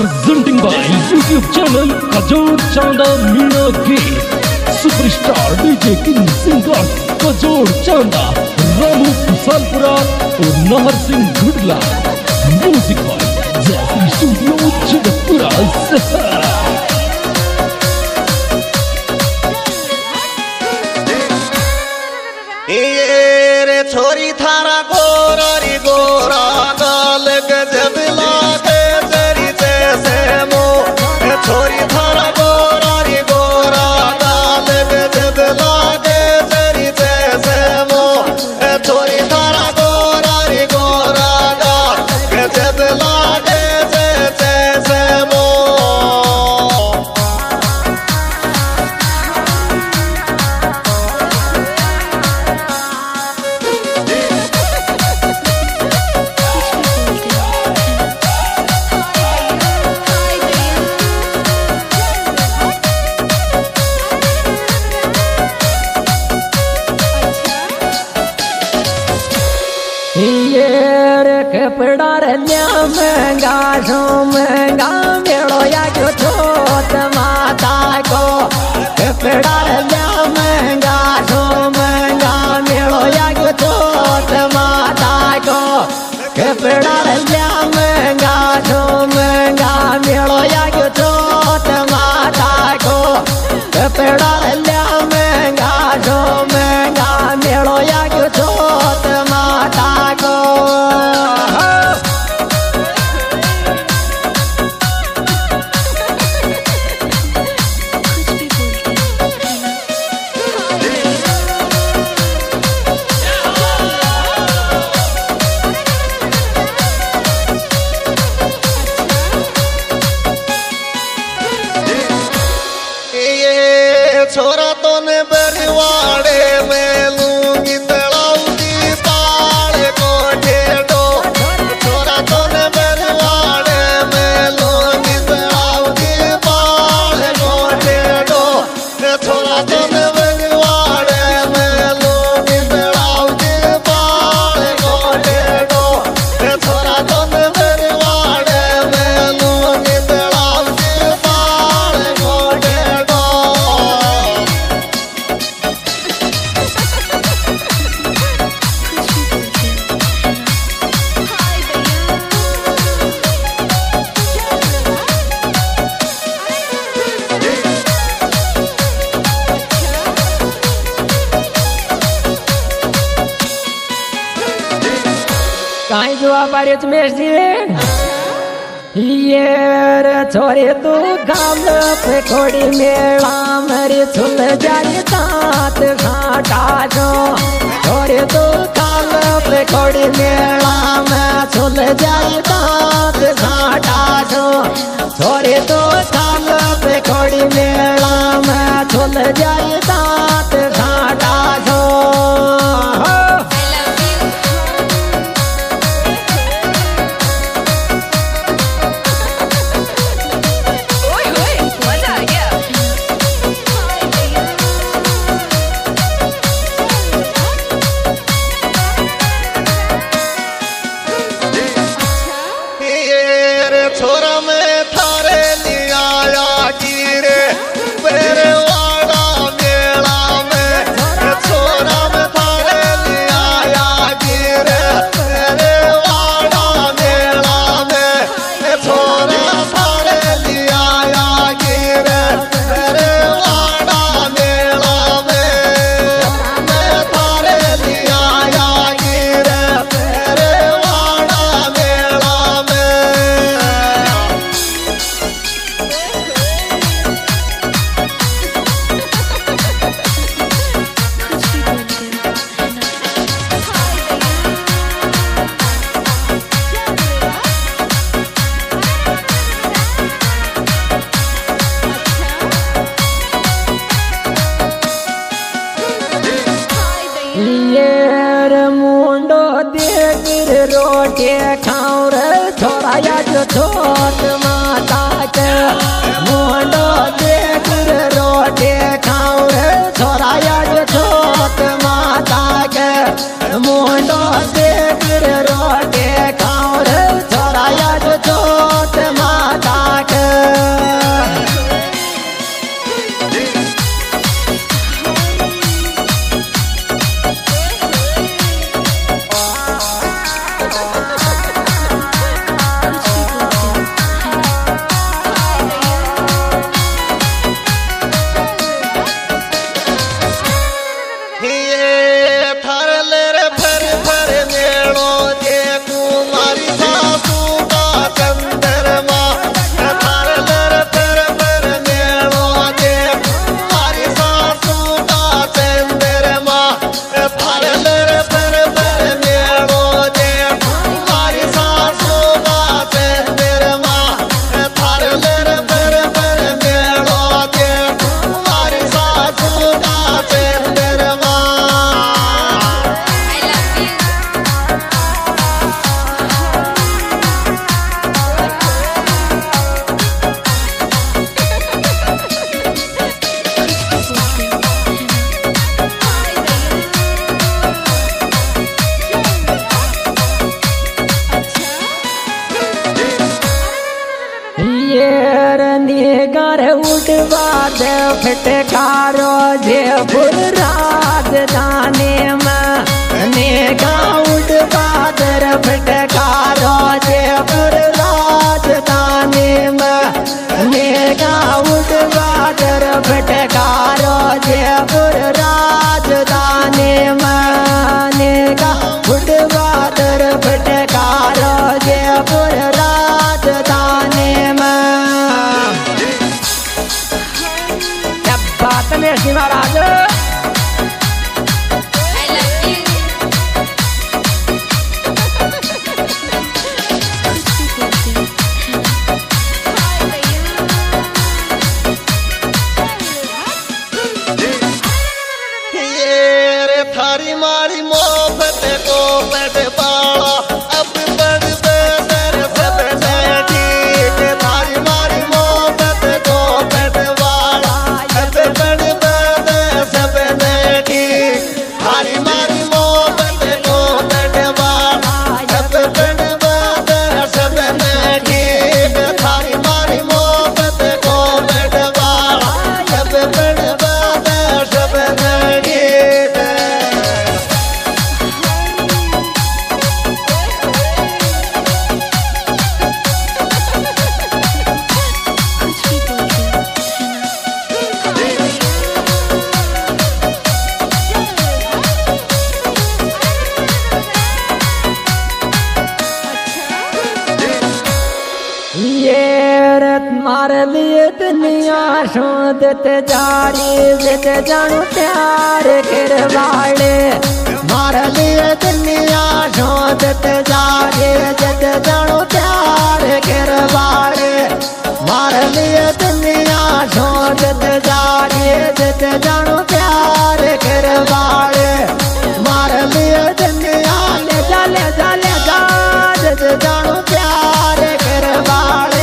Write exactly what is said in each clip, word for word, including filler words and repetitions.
presenting by YouTube channel Kajor Chanda Meena Gate. Superstar D J King Singer Kajor Chanda, Ramu Kusalpura और नहर Singh गुडला. Music by Jeffrey Studio Jadapura. ये रे छोरी थारा गोरा री गोरा गाल गजब लागे तेरी जैसे मो. छोरी थारा गोरा री गोरा गाल गजब लागे तेरी जैसे मो. छोरी थारा गोरा री गोरा गाल गजब लागे जैसे मो. कपड़ा रल्या महंगा सो महंगा मेड़ो या जो छोट माता को. कपड़ा रल्या महंगा सो महंगा मेड़ो या जो छोट माता को. कपड़ा रल्या महंगा सो महंगा मेड़ो या जो छोट माता को. कपड़ा रल्या महंगा सो महंगा मेड़ो या जो छोट माता को. छोरा तो ने बरवाड़े में लूंगी तड़ाऊंगी ताल को ठेडो. छोरा तो ने बरवाड़े में लूंगी तड़ाऊंगी ताल को ठेडो. छोरा तो ने बरवाड़े में लूंगी तड़ाऊंगी ताल को ठेडो. छोरा तो ने बरवाड़े में लूंगी तड़ाऊंगी ताल को ठेडो. काई जो बारिश में सिरे ये रे छोरे तू गाल पे खोड़ी मेला मेरी छुल जाए दांत घाटा जो. छोरे तू गाल पे खोड़ी मेला में छुल जाए दांत घाटा जो. छोरे तू गाल पे खोड़ी मेला में छुल जाए दांत घाटा जो. छोरा में थारे लिया आया गिरे मेरे वाड़ा मेला में. छोरा में थारे लिया आया गिरे मेरे वाड़ा मेला में. छोरा थारे लिया आया गिरे मेरे वाड़ा मेला में. मैं थारे लिया आया गिरे मेरे वाड़ा मेला में. मुंडो देख रोटी खाऊ रे छोरा या जो छोट माता के. मुंडो देख रोटी खाऊ रे छोरा या जो छोट माता के. मुंडो देख रोटी खाऊ रे छोरा या जो छोट माता निगर उठवा दे फटकारो जयपुर राजधानी में निगा उठवा दे फटकारो जयपुर राजधानी में निगा उठवा दे फटकारो जयपुर राजधानी में निगा उठवा दे फटकारो जयपुर राजधानी में। क्या बात है शिव महाराज। ये रे थारी मारी मोहब्बत को बड़ बाड़ा अब बड़ बेदर सब ठीक थारी मारी मोहब्बत को बड़ बाड़ा अब बड़ बेदर सब ठीक थारी मारी मोहब्बत को बड़ बाड़ा अब बड़ बेदर सब ठीक थारी मारी मोहब्बत को बड़ बाड़ा अब बड़ बेदर सब ठीक। ये रत मार लिए दुनिया शोधत जारी जित जानू प्यार करवाड़े मार लिए दुनिया शोधत जारे जत जानो प्यार करवाड़े मार लिए दुनिया शोधत जारे जत जानो प्यार करवाड़े मार लिए दुनिया ले जा ले जा ले जा जत जानो प्यार करवाड़े।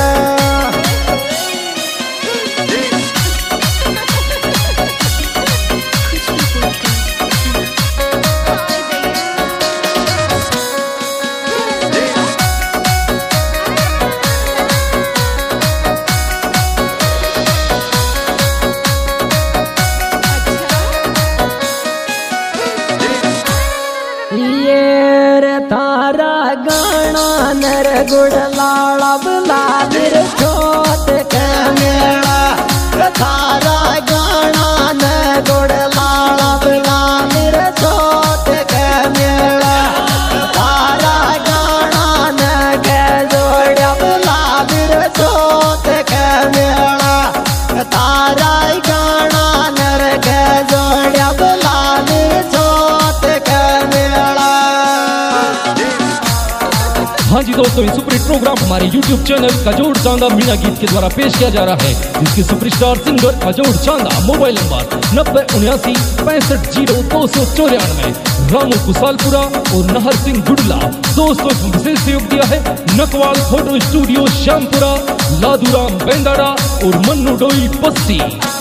ये रे थारा गाना नर गुड़ लाड़ा बुला दिर छोट के मेला थारा गाना न गुड़ लाड़ा बुला मेरे छोट के मेला थारा गाना न के जोड़ा बुला मेरे छोट के मेला तारा गाना नर के जोड़ा बुला मेरे छोट के मेला। हाँ जी दोस्तों, ये सुपर हिट प्रोग्राम हमारे यूट्यूब चैनल कजोड़ चांदा मीणा गीत के द्वारा पेश किया जा रहा है, जिसके सुपरस्टार सिंगर कजोड़ चांदा। मोबाइल नंबर नब्बे उन्यासी पैंसठ जीरो दो सौ चौरानवे। रामू कुसालपुरा और नहर सिंह गुडला। दोस्तों इसमें विशेष सहयोग दिया है नकवाल फोटो स्टूडियो श्यामपुरा, लादूराम बेंदाड़ा और मन्नू डोई पस्सी।